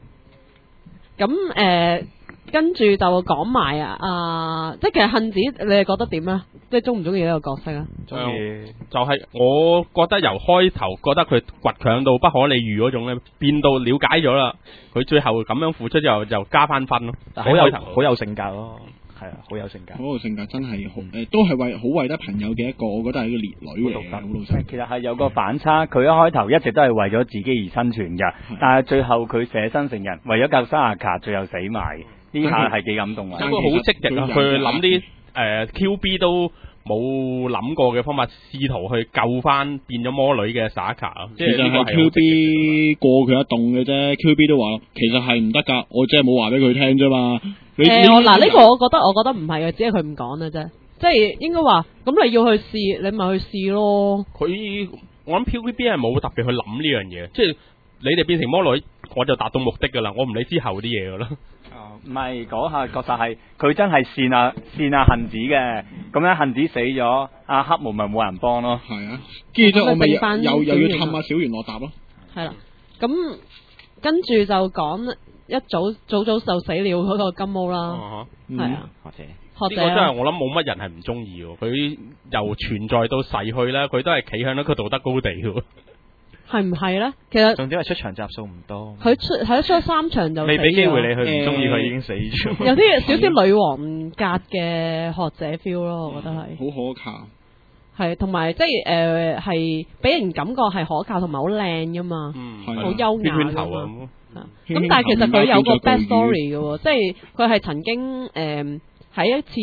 咁跟住就講埋即係其實杏子，你係覺得點啊？即係中唔中意呢個角色啊？ 中意。就係我覺得由開頭覺得佢倔強到不可理喻嗰種咧，變到了解咗啦。佢最後咁樣付出之後，就加翻分咯。 好有性格咯。係啊，好有性格。 嗰個性格真係好都係好為得朋友嘅一個，我覺得係一個烈女嚟，好老實。 其實係有個反差，佢一開頭一直都係為咗自己而生存嘅，但係最後佢捨身成仁，為咗救沙亞卡，最後死埋。呢下係幾感動啊！ 應該好積極啊！佢諗啲QB 都冇諗過嘅方法，試圖去救翻變咗魔女嘅沙卡。 其實係 QB 過佢一動嘅啫 ，QB 都話其實係唔得㗎，我真係冇話俾佢聽啫嘛。 嗱呢個我覺得唔係嘅，只係佢唔講嘅啫。即係應該話，咁你要去試，你咪去試咯。 我諗 QB 係冇特別去諗呢樣嘢，即係你哋變成魔女，我就達到目的㗎啦，我唔理之後啲嘢㗎啦。 唔係嗰下確實係佢真係扇啊杏子嘅，咁樣杏子死咗，阿黑毛咪冇人幫咯。 係啊，跟住我咪又要氹阿小圓落搭咯。 係啦，咁跟住就講一早就死了嗰個金毛啦。係啊，學者呢個真係我諗冇乜人係唔中意喎。佢由存在到逝去咧，佢都係企響一個道德高地嘅。係唔係咧？其實重點係出場集數唔多， 佢出咗3場就死。 未俾機會你去唔中意佢已經死咗。 有啲少少女王格嘅學者 feel 咯，我覺得係。 好可靠。 係，同埋即係係俾人感覺係可靠同埋好靚噶嘛，好優雅圈頭啊咁但係其實佢有個 back story 嘅喎，即係佢係曾經喺一次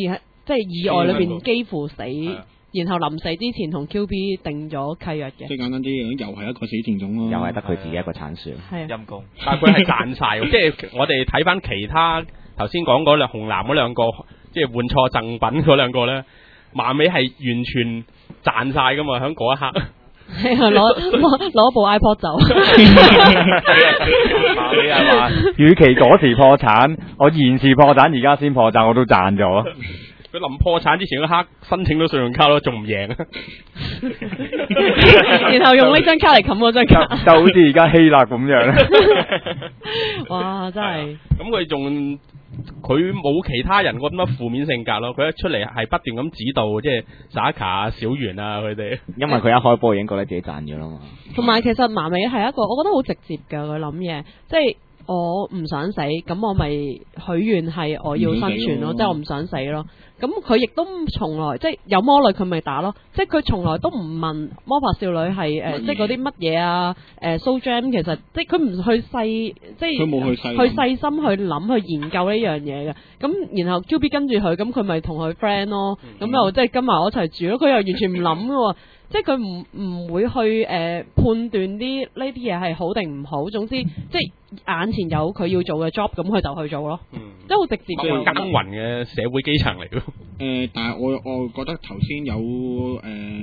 即係意外裏邊幾乎死，然後臨死之前同 QB 定咗契約嘅。 即係簡單啲講，又係一個死剩種咯。 又係得佢自己一個鏟樹。 係陰公。 但係佢係賺晒喎，即係我哋睇翻其他頭先講嗰紅藍嗰兩個，即係換錯贈品嗰兩個咧，馬尾係完全賺晒噶嘛，喺嗰一刻。 係啊，攞部 iPod 走。 馬尾係話，與其嗰時破產，我現時破產，而家先破產，我都賺咗。 佢臨破產之前嗰刻申請到信用卡咯，仲唔贏啊？ 然後用呢張卡嚟冚嗰張卡， 就好似而家希臘咁樣。 哇！真係。 咁佢仲佢冇其他人嗰啲乜負面性格咯，佢一出嚟係不斷咁指導，即係薩卡啊、小圓啊佢哋。 因為佢一開波已經覺得自己賺咗啦嘛。 同埋其實麻美係一個，我覺得好直接㗎，佢諗嘢，即係。我唔想死，咁我咪許願係我要生存咯，即係我唔想死咯。咁佢亦都從來即係有魔女佢咪打咯，即係佢從來都唔問魔法少女係即係嗰啲乜嘢啊，Soul Gem 其實即係佢唔去細，即係佢冇去細心去諗去研究呢樣嘢嘅。咁然後 QB 跟住佢，咁佢咪同佢 friend 咯，咁又即係跟埋我一齊住咯。佢又完全唔諗嘅喎。即係佢唔會去判斷啲呢啲嘢係好定唔好，總之即係眼前有佢要做嘅 job，咁佢就去做咯。即係好直接嘅耕耘嘅社會基層嚟咯。 但係我覺得頭先有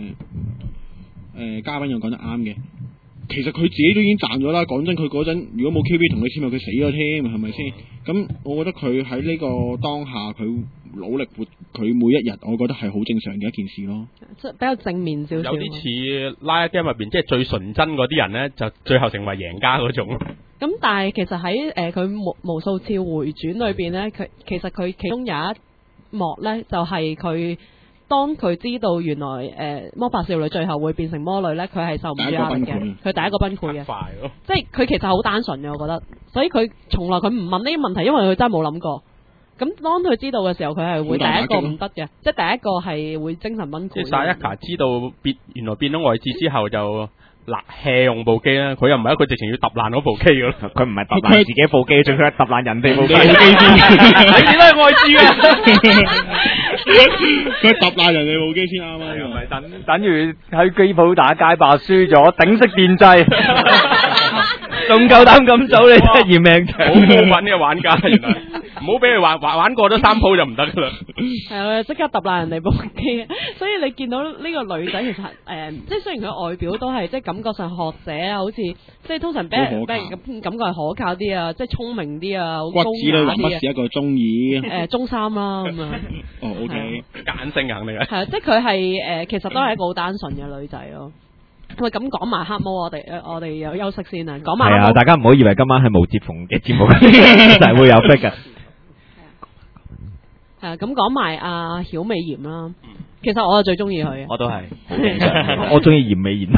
嘉賓又講得啱嘅。其實佢自己都已經賺咗啦。講真，佢嗰陣如果冇 QB 同佢簽約，佢死咗添，係咪先？咁我覺得佢喺呢個當下，佢努力活佢每一日，我覺得係好正常嘅一件事咯。 即係比較正面少少。 有啲似拉一 game 入邊，即係最純真嗰啲人咧，就最後成為贏家嗰種。 咁但係其實喺佢無數次回轉裏邊咧，其實佢其中有一幕咧，就係佢。當佢知道原來魔法少女最後會變成魔女咧，佢係受唔住壓力嘅，佢第一個崩潰嘅，即係佢其實好單純嘅，我覺得，所以佢從來佢唔問呢啲問題，因為佢真係冇諗過。咁當佢知道嘅時候，佢係會第一個唔得嘅，即係第一個係會精神崩潰。 即係薩一卡知道原來變咗外置之後就。嗱 hea 用部機啦，佢又唔係佢直情要揼爛嗰部機噶咯， 佢唔係揼爛自己部機，仲要揼爛人哋部機。 你點都係外置嘅， 佢揼爛人哋部機先啱啊！ 又唔係等於喺機鋪打街霸輸咗，頂式電掣，仲夠膽咁做，你真係嫌命長。 好過分嘅玩家，原來唔好俾佢玩過咗3鋪就唔得噶啦。 係啊，即刻揼爛人哋部機，所以你見到呢個女仔其實即係雖然佢外表都係即係感覺上學者啊，好似即係通常俾人咁感覺係可靠啲啊，即係聰明啲啊，好高雅啲啊。骨子裏乜是一個中意中三啦咁啊。 哦 ，OK， 揀性肯定係。 係啊，即係佢係其實都係一個好單純嘅女仔咯。喂，咁講埋黑魔，我哋有休息先啊。講埋。係啊，大家唔好以為今晚係無接縫嘅節目，就係會有逼嘅。 咁講埋阿曉美妍啦。其實我係最中意佢嘅。 我都係， 我中意嚴美妍。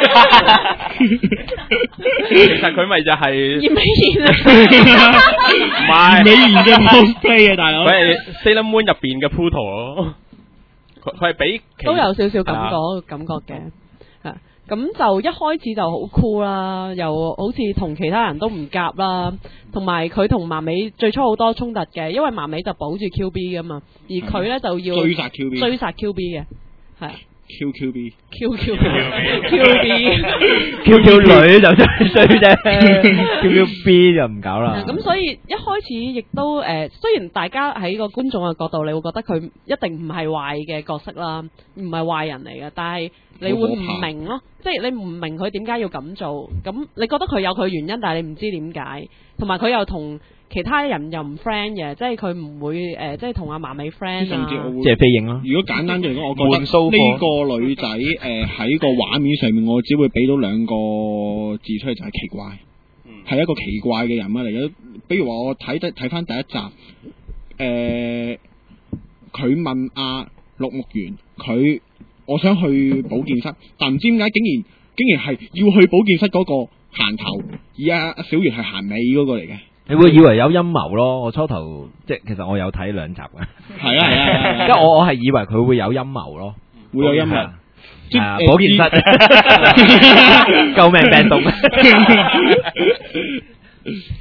其實佢咪就係嚴美妍啊， 唔係美妍嘅 cosplay 啊，大佬。 佢係 Sailor Moon 入邊嘅 Pluto 咯。佢係比都有少少感覺嘅。咁就一開始就好 cool 啦，又好似同其他人都唔夾啦，同埋佢同麻美最初好多衝突嘅，因為麻美就保住 QB 噶嘛，而佢咧就要追殺 QB 嘅，係。 QQB 女就衰啫，QQB 就唔搞啦。 咁所以一開始亦都雖然大家喺個觀眾嘅角度，你會覺得佢一定唔係壞嘅角色啦，唔係壞人嚟嘅，但係你會唔明咯，即係你唔明佢點解要咁做，咁你覺得佢有佢原因，但係你唔知點解，同埋佢又同其他人又唔 friend 嘅，即係佢唔會即係同阿麻美 friend 啊， 即係飛影咯。 如果簡單啲嚟講，我覺得呢個女仔喺個畫面上面，我只會俾到2個字出嚟，就係奇怪，係一個奇怪嘅人物嚟嘅。比如話我睇翻第一集，佢問阿陸木原，我想去保健室，但唔知點解竟然係要去保健室嗰個行頭，而阿小圓係行尾嗰個嚟嘅。 你會以為有陰謀咯？我初頭即係其實我有睇2集嘅， 係啊， 即係我係以為佢會有陰謀咯， 會有陰謀， 即係保健室，救命病毒。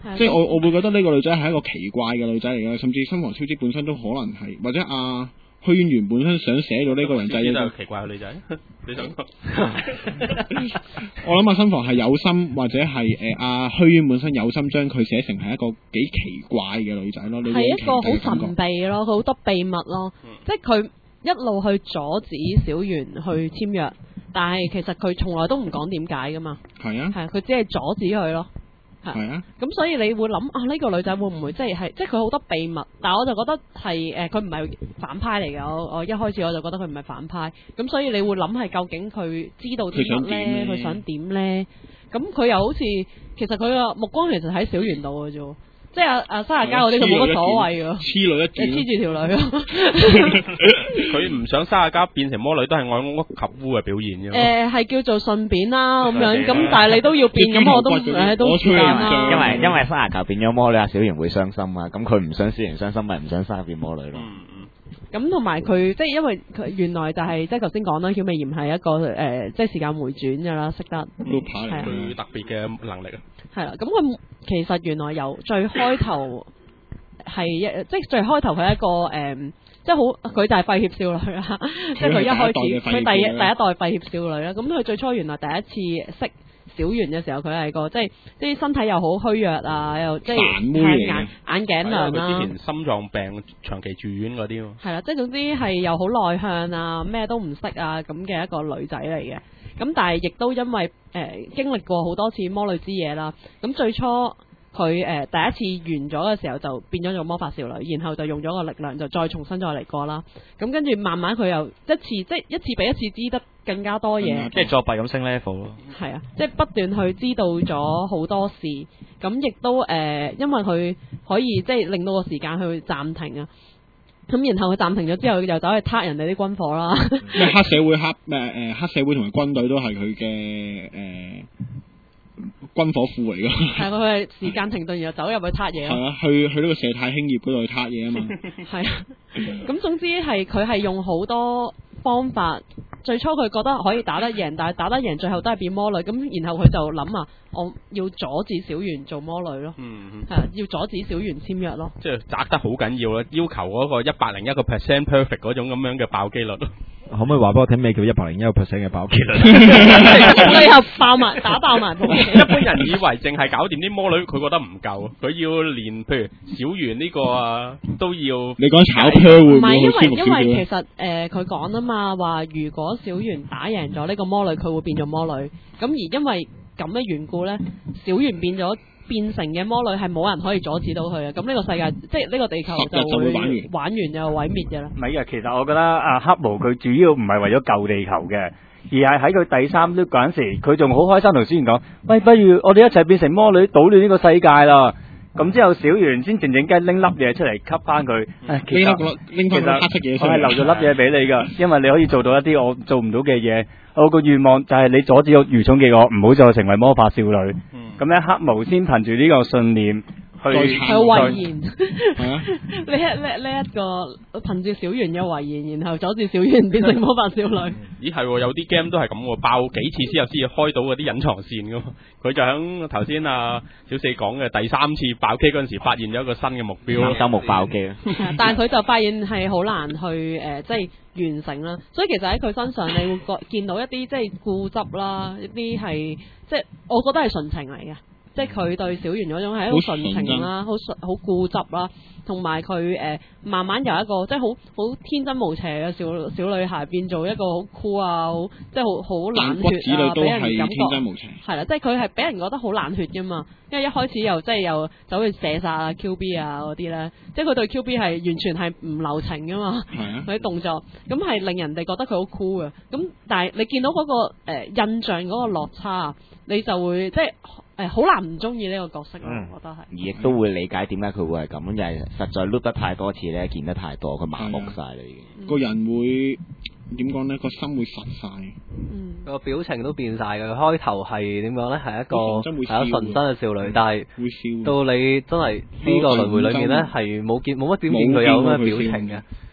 即係我會覺得呢個女仔係一個奇怪嘅女仔嚟嘅，甚至新房超之本身都可能係，或者虛淵源本身想寫到呢個人仔呢個奇怪嘅女仔，你想講？ 我諗新房係有心，或者係虛淵本身有心將佢寫成係一個幾奇怪嘅女仔咯。 係一個好神秘咯，佢好多秘密咯，即係佢一路去阻止小圓去簽約，但係其實佢從來都唔講點解噶嘛。 係啊， 係佢只係阻止佢咯。 係啊， 咁所以你會諗呢個女仔會唔會即係佢好多秘密，但係我就覺得係佢唔係反派嚟嘅，我一開始我就覺得佢唔係反派，咁所以你會諗係究竟佢知道啲乜咧，佢想點咧？咁佢又好似其實佢個目光其實喺小圓度嘅啫。即係阿沙亞嘉嗰啲佢冇乜所謂㗎， 黐女一轉， 黐住條女咯。 佢唔想沙亞嘉變成魔女，都係愛屋及烏嘅表現啫。 係叫做順便啦咁樣，咁但係你都要變，咁我都時間啦。 因為沙亞嘉變咗魔女，阿小圓會傷心啊，咁佢唔想小圓傷心，咪唔想沙亞變魔女咯。 咁同埋佢即係因為佢原來就係即係頭先講啦，曉美炎係一個即係時間回轉㗎啦，識得係佢特別嘅能力啊。係啦，咁佢其實原來由最開頭係即係最開頭佢係一個即係好佢就係廢協少女啦，即係佢一開始佢第一代廢協少女啦。咁佢最初原來第一次識小圓嘅時候，佢係個即係啲身體又好虛弱啊，又即係眼鏡娘啦。 之前心臟病長期住院嗰啲。 係啦，即係總之係又好內向啊，咩都唔識啊咁嘅一個女仔嚟嘅。咁但係亦都因為經歷過好多次魔女之夜啦，咁最初佢第一次完咗嘅時候就變咗做魔法少女，然後就用咗個力量就再重新再嚟過啦。咁跟住慢慢佢又一次比一次知得更加多嘢， 即係作弊咁升 level 咯。 係啊，即係不斷去知道咗好多事，咁亦都因為佢可以即係令到個時間去暫停啊。咁然後佢暫停咗之後，又走去撻人哋啲軍火啦。 黑社會黑社會同埋軍隊都係佢嘅軍火庫嚟㗎。係佢係時間停頓，然後走入去撻嘢。 係啊，去呢個射太興業嗰度去撻嘢啊嘛。 係啊，咁總之係佢係用好多方法。最初佢覺得可以打得贏，但係打得贏最後都係變魔女。咁然後佢就諗啊，我要阻止小圓做魔女咯。係要阻止小圓簽約咯。 即係擲得好緊要啦，要求嗰個101% perfect 嗰種咁樣嘅爆機率咯。 可唔可以話俾我聽咩叫101% 嘅爆機率？ 最後打爆埋。 一般人以為淨係搞掂啲魔女，佢覺得唔夠，佢要連譬如小圓呢個啊都要。 你講炒 pair 會唔會好舒服少少？ 因為其實佢講啊嘛，話如果小圓打贏咗呢個魔女，佢會變做魔女。咁而因為咁嘅緣故咧，小圓變成嘅魔女係冇人可以阻止到佢嘅。咁呢個世界即係呢個地球就會玩完就毀滅嘅啦。 唔係啊，其實我覺得黑毛佢主要唔係為咗救地球嘅，而係喺佢第三碌嗰陣時，佢仲好開心同小圓講：喂，不如我哋一齊變成魔女，搗亂呢個世界啦！咁之後小圓先靜靜雞拎粒嘢出嚟吸翻佢。其實拎翻黑色嘢出嚟， 我係留咗粒嘢俾你㗎，因為你可以做到一啲我做唔到嘅嘢。我個願望就係你阻止我愚蠢嘅我，唔好再成為魔法少女。咁咧，黑毛先憑住呢個信念去遺言。呢一個憑住小圓嘅遺言，然後阻止小圓變成魔法少女。 咦係，有啲 game 都係咁喎，爆幾次之後先至開到嗰啲隱藏線噶嘛。佢就響頭先小四講嘅第三次爆機嗰陣時，發現咗一個新嘅目標， 周目爆機。 但係佢就發現係好難去即係完成啦。所以其實喺佢身上，你會見到一啲即係固執啦，一啲係即係我覺得係純情嚟嘅。即係佢對小圓嗰種係一種純情啦，好固執啦，同埋佢慢慢由一個即係好天真無邪嘅小女孩變做一個好酷啊，即係好冷血啊，俾人感覺係啦，即係佢係俾人覺得好冷血噶嘛。因為一開始又走去射殺啊 QB 啊嗰啲咧，即係佢對 QB 係完全係唔留情噶嘛，佢啲動作咁係令人哋覺得佢好酷嘅。咁但係你見到嗰個印象嗰個落差，你就會即係。好難唔中意呢個角色咯，我覺得係。 而亦都會理解點解佢會係咁，就係實在碌得太多次咧，見得太多，佢麻木晒啦已經。 個人會點講咧？個心會實晒。 個表情都變晒嘅。開頭係點講咧？係一個係純真嘅少女，但係到你真係呢個輪迴裏面咧，係冇乜點見佢有咩表情嘅。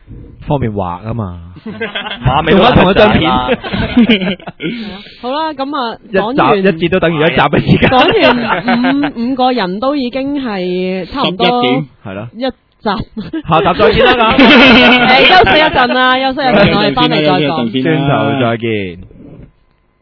方便畫啊嘛， 馬尾都同一張片， 好啦，咁啊， 一講完集一節都等於一集嘅時間。 講完五個人都已經係差唔多 11點係咯， 一集。 下集再見啦咁。 休息一陣啦，休息一陣，我哋翻嚟再講。 轉頭再見。